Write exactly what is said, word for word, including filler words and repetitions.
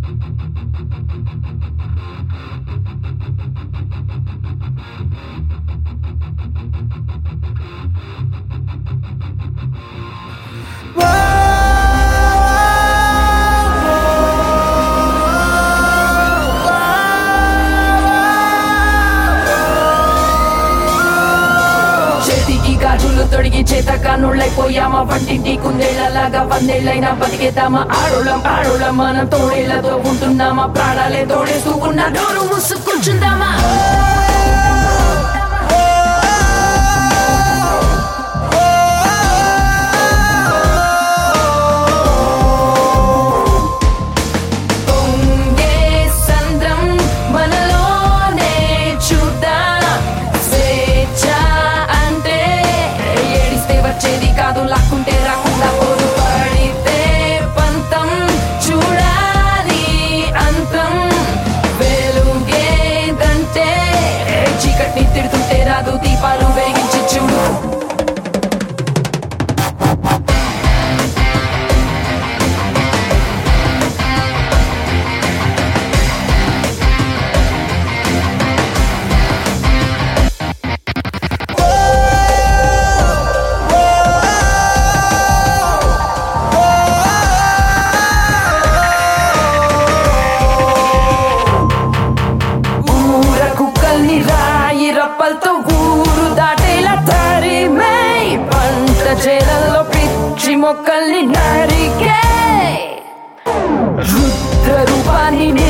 గాజులు తొడిగి చేతక నుళ్ళైపోయామా వంటింటి కుందేళ్లలాగా వందేళ్ళైనా బతికేద్దామా ఆడోళ్ళం ఆడోళ్ళం మనం తోడేళ్లతో ఉంటున్నామా ప్రాణాలే తోడేస్తూ ఉన్న నోరు ముసుక్కుంటుందామా లాక్కుంటే రాకుండా పోరు పడితే పంతం చూడాలి అంతం వెలుగేదంటే చీకటిని తిడుతుంటే రాదు దీపాలు వేగించి చూడు రాయి రప్పలతో ఊరు దాటేలా తరిమై పంట చేలల్లో పిచ్చి మొక్కల్ని నరికే రుద్ర రూపాన్ని